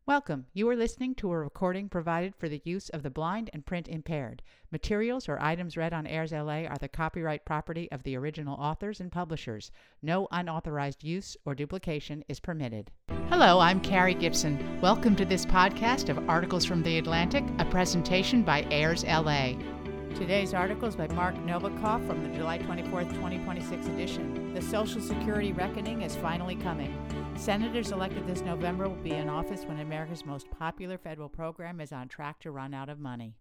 Welcome. You are listening to a recording provided for the use of the blind and print impaired. Materials or items read on Airs LA are the copyright property of the original authors and publishers. No unauthorized use or duplication is permitted. Hello, I'm Carrie Gibson. Welcome to this podcast of Articles from the Atlantic, a presentation by Airs LA. Today's article is by Mark Novikov from the July 24th, 2026 edition. The Social Security reckoning is finally coming. Senators elected this November will be in office when America's most popular federal program is on track to run out of money.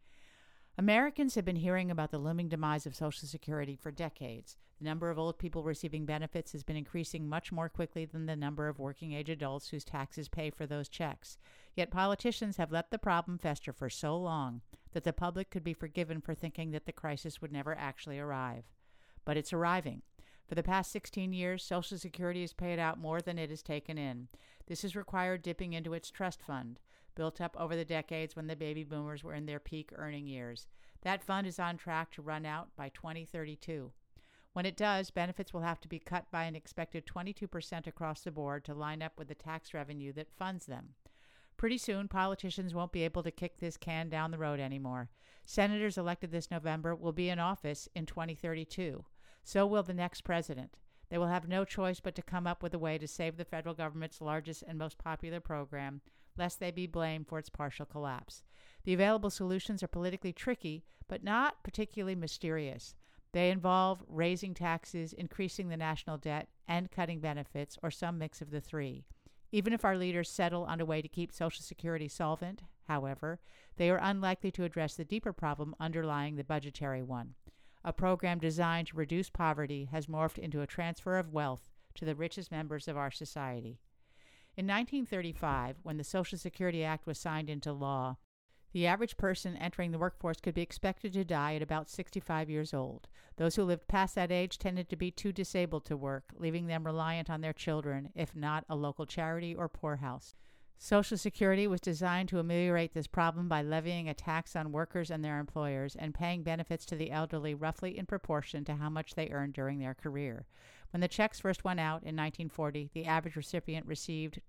Americans have been hearing about the looming demise of Social Security for decades. The number of old people receiving benefits has been increasing much more quickly than the number of working-age adults whose taxes pay for those checks. Yet politicians have let the problem fester for so long that the public could be forgiven for thinking that the crisis would never actually arrive. But it's arriving. For the past 16 years, Social Security has paid out more than it has taken in. This has required dipping into its trust fund, built up over the decades when the baby boomers were in their peak earning years. That fund is on track to run out by 2032. When it does, benefits will have to be cut by an expected 22% across the board to line up with the tax revenue that funds them. Pretty soon, politicians won't be able to kick this can down the road anymore. Senators elected this November will be in office in 2032. So will the next president. They will have no choice but to come up with a way to save the federal government's largest and most popular program, lest they be blamed for its partial collapse. The available solutions are politically tricky, but not particularly mysterious. They involve raising taxes, increasing the national debt, and cutting benefits, or some mix of the three. Even if our leaders settle on a way to keep Social Security solvent, however, they are unlikely to address the deeper problem underlying the budgetary one. A program designed to reduce poverty has morphed into a transfer of wealth to the richest members of our society. In 1935, when the Social Security Act was signed into law, the average person entering the workforce could be expected to die at about 65 years old. Those who lived past that age tended to be too disabled to work, leaving them reliant on their children, if not a local charity or poorhouse. Social Security was designed to ameliorate this problem by levying a tax on workers and their employers and paying benefits to the elderly roughly in proportion to how much they earned during their career. When the checks first went out in 1940, the average recipient received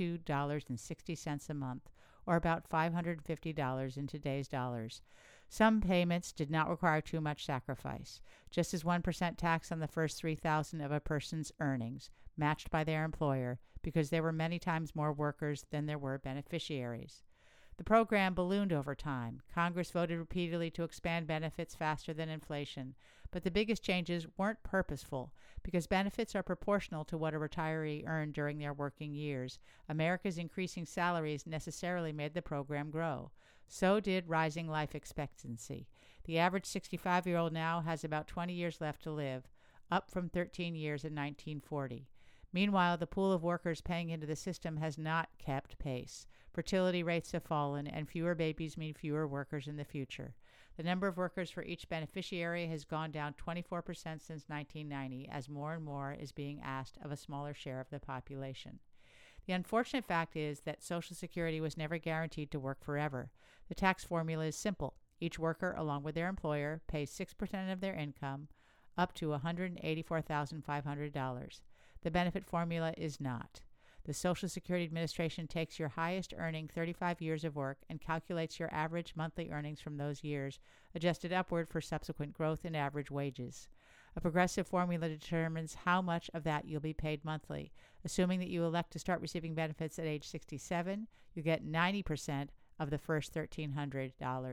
$22.60 a month, or about $550 in today's dollars. Some payments did not require too much sacrifice, just as 1% tax on the first $3,000 of a person's earnings, matched by their employer, because there were many times more workers than there were beneficiaries. The program ballooned over time. Congress voted repeatedly to expand benefits faster than inflation, but the biggest changes weren't purposeful, because benefits are proportional to what a retiree earned during their working years. America's increasing salaries necessarily made the program grow. So did rising life expectancy. The average 65-year-old now has about 20 years left to live, up from 13 years in 1940. Meanwhile, the pool of workers paying into the system has not kept pace. Fertility rates have fallen, and fewer babies mean fewer workers in the future. The number of workers for each beneficiary has gone down 24% since 1990, as more and more is being asked of a smaller share of the population. The unfortunate fact is that Social Security was never guaranteed to work forever. The tax formula is simple. Each worker, along with their employer, pays 6% of their income, up to $184,500. The benefit formula is not. The Social Security Administration takes your highest earning 35 years of work and calculates your average monthly earnings from those years, adjusted upward for subsequent growth in average wages. A progressive formula determines how much of that you'll be paid monthly. Assuming that you elect to start receiving benefits at age 67, you get 90% of the first $1,300,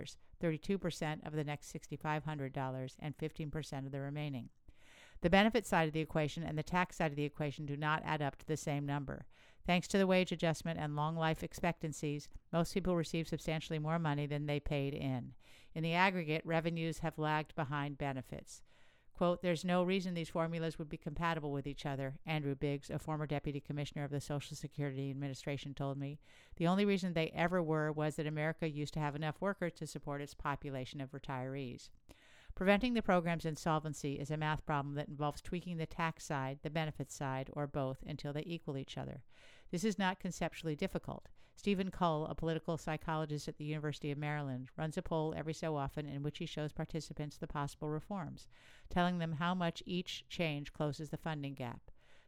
32% of the next $6,500, and 15% of the remaining. The benefit side of the equation and the tax side of the equation do not add up to the same number. Thanks to the wage adjustment and long life expectancies, most people receive substantially more money than they paid in. In the aggregate, revenues have lagged behind benefits. Quote, "There's no reason these formulas would be compatible with each other," Andrew Biggs, a former deputy commissioner of the Social Security Administration, told me. "The only reason they ever were was that America used to have enough workers to support its population of retirees." Preventing the program's insolvency is a math problem that involves tweaking the tax side, the benefits side, or both until they equal each other. This is not conceptually difficult. Stephen Cull, a political psychologist at the University of Maryland, runs a poll every so often in which he shows participants the possible reforms, telling them how much each change closes the funding gap.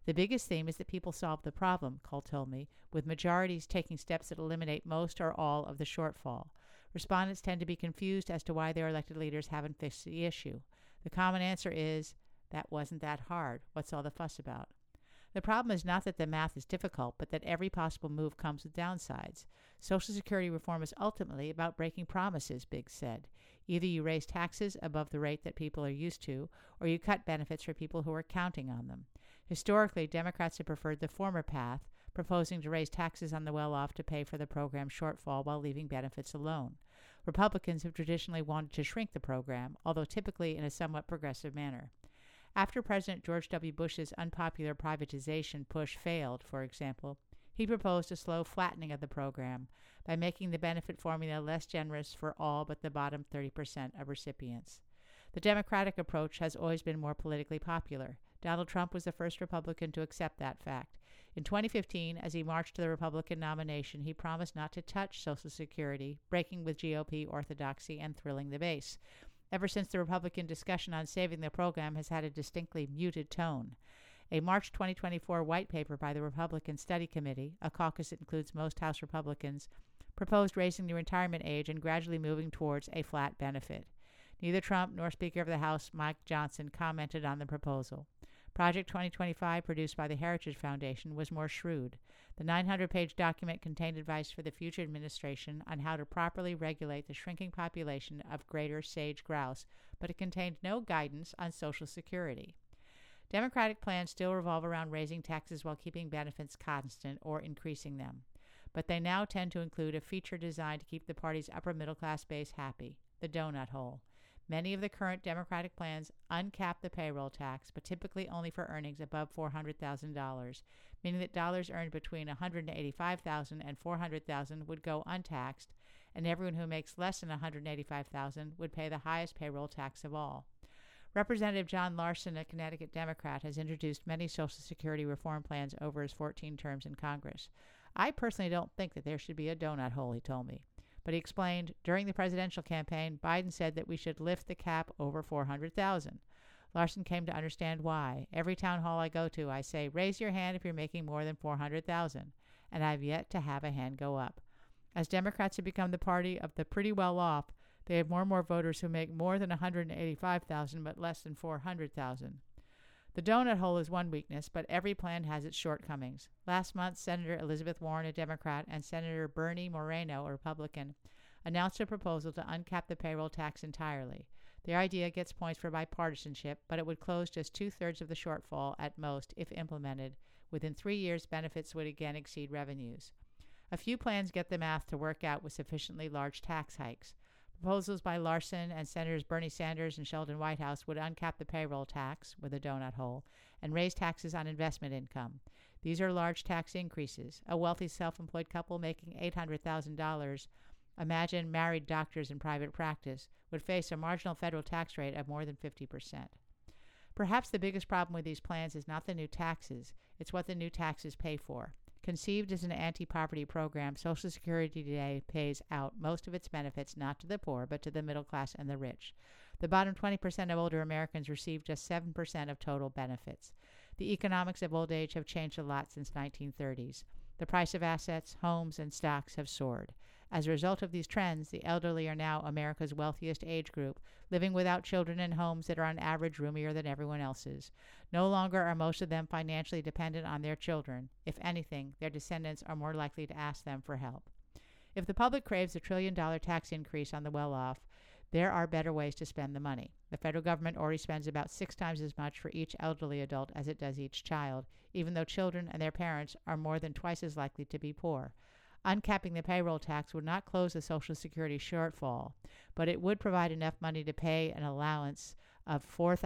The biggest theme is that people solve the problem, Cole told me, with majorities taking steps that eliminate most or all of the shortfall. Respondents tend to be confused as to why their elected leaders haven't fixed the issue. The common answer is, that wasn't that hard. What's all the fuss about? The problem is not that the math is difficult, but that every possible move comes with downsides. Social Security reform is ultimately about breaking promises, Biggs said. Either you raise taxes above the rate that people are used to, or you cut benefits for people who are counting on them. Historically, Democrats have preferred the former path, proposing to raise taxes on the well-off to pay for the program shortfall while leaving benefits alone. Republicans have traditionally wanted to shrink the program, although typically in a somewhat progressive manner. After President George W. Bush's unpopular privatization push failed, for example, he proposed a slow flattening of the program by making the benefit formula less generous for all but the bottom 30% of recipients. The Democratic approach has always been more politically popular. Donald Trump was the first Republican to accept that fact. In 2015, as he marched to the Republican nomination, he promised not to touch Social Security, breaking with GOP orthodoxy and thrilling the base. Ever since, the Republican discussion on saving the program has had a distinctly muted tone. A March 2024 white paper by the Republican Study Committee, a caucus that includes most House Republicans, proposed raising the retirement age and gradually moving towards a flat benefit. Neither Trump nor Speaker of the House Mike Johnson commented on the proposal. Project 2025, produced by the Heritage Foundation, was more shrewd. The 900-page document contained advice for the future administration on how to properly regulate the shrinking population of greater sage grouse, but it contained no guidance on Social Security. Democratic plans still revolve around raising taxes while keeping benefits constant or increasing them. But they now tend to include a feature designed to keep the party's upper-middle-class base happy, the donut hole. Many of the current Democratic plans uncap the payroll tax, but typically only for earnings above $400,000, meaning that dollars earned between $185,000 and $400,000 would go untaxed, and everyone who makes less than $185,000 would pay the highest payroll tax of all. Representative John Larson, a Connecticut Democrat, has introduced many Social Security reform plans over his 14 terms in Congress. I personally don't think that there should be a donut hole, he told me. But he explained, during the presidential campaign, Biden said that we should lift the cap over $400,000. Larson came to understand why. Every town hall I go to, I say, raise your hand if you're making more than $400,000, and I've yet to have a hand go up. As Democrats have become the party of the pretty well-off, they have more and more voters who make more than $185,000 but less than $400,000. The donut hole is one weakness, but every plan has its shortcomings. Last month, Senator Elizabeth Warren, a Democrat, and Senator Bernie Moreno, a Republican, announced a proposal to uncap the payroll tax entirely. The idea gets points for bipartisanship, but it would close just two-thirds of the shortfall at most if implemented. Within 3 years, benefits would again exceed revenues. A few plans get the math to work out with sufficiently large tax hikes. Proposals by Larson and Senators Bernie Sanders and Sheldon Whitehouse would uncap the payroll tax, with a donut hole, and raise taxes on investment income. These are large tax increases. A wealthy self-employed couple making $800,000, imagine married doctors in private practice, would face a marginal federal tax rate of more than 50%. Perhaps the biggest problem with these plans is not the new taxes, it's what the new taxes pay for. Conceived as an anti-poverty program, Social Security today pays out most of its benefits not to the poor, but to the middle class and the rich. The bottom 20% of older Americans receive just 7% of total benefits. The economics of old age have changed a lot since 1930s. The price of assets, homes, and stocks have soared. As a result of these trends, the elderly are now America's wealthiest age group, living without children in homes that are on average roomier than everyone else's. No longer are most of them financially dependent on their children. If anything, their descendants are more likely to ask them for help. If the public craves a $1 trillion tax increase on the well-off, there are better ways to spend the money. The federal government already spends about 6 times as much for each elderly adult as it does each child, even though children and their parents are more than twice as likely to be poor. Uncapping the payroll tax would not close the Social Security shortfall, but it would provide enough money to pay an allowance of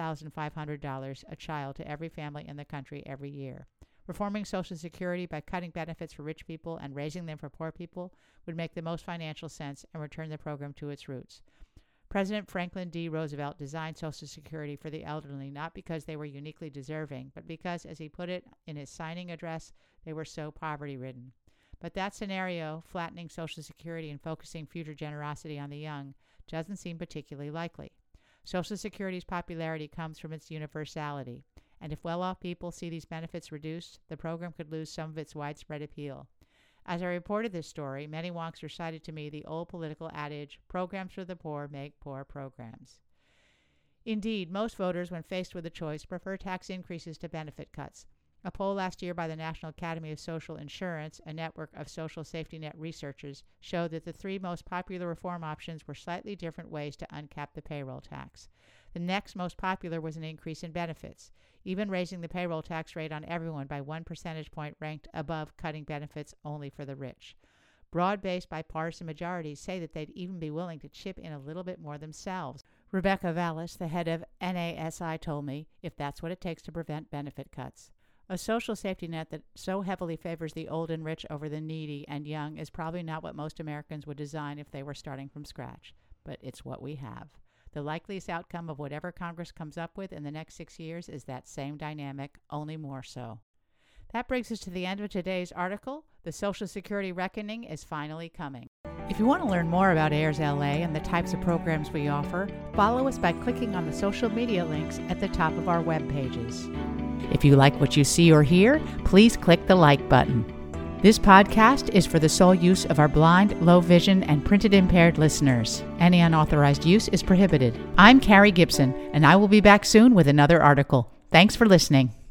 $4,500 a child to every family in the country every year. Reforming Social Security by cutting benefits for rich people and raising them for poor people would make the most financial sense and return the program to its roots. President Franklin D. Roosevelt designed Social Security for the elderly not because they were uniquely deserving, but because, as he put it in his signing address, they were so poverty-ridden. But that scenario, flattening Social Security and focusing future generosity on the young, doesn't seem particularly likely. Social Security's popularity comes from its universality. and if well-off people see these benefits reduced, the program could lose some of its widespread appeal. As I reported this story, many wonks recited to me the old political adage, programs for the poor make poor programs. Indeed, most voters, when faced with a choice, prefer tax increases to benefit cuts. A poll last year by the National Academy of Social Insurance, a network of social safety net researchers, showed that the three most popular reform options were slightly different ways to uncap the payroll tax. The next most popular was an increase in benefits. Even raising the payroll tax rate on everyone by 1 percentage point ranked above cutting benefits only for the rich. Broad-based bipartisan majorities say that they'd even be willing to chip in a little bit more themselves. Rebecca Vallis, the head of NASI, told me, if that's what it takes to prevent benefit cuts. A social safety net that so heavily favors the old and rich over the needy and young is probably not what most Americans would design if they were starting from scratch, but it's what we have. The likeliest outcome of whatever Congress comes up with in the next 6 years is that same dynamic, only more so. That brings us to the end of today's article. The Social Security reckoning is finally coming. If you want to learn more about AIRS LA and the types of programs we offer, follow us by clicking on the social media links at the top of our web pages. If you like what you see or hear, please click the like button. This podcast is for the sole use of our blind, low vision, and printed impaired listeners. Any unauthorized use is prohibited. I'm Carrie Gibson, and I will be back soon with another article. Thanks for listening.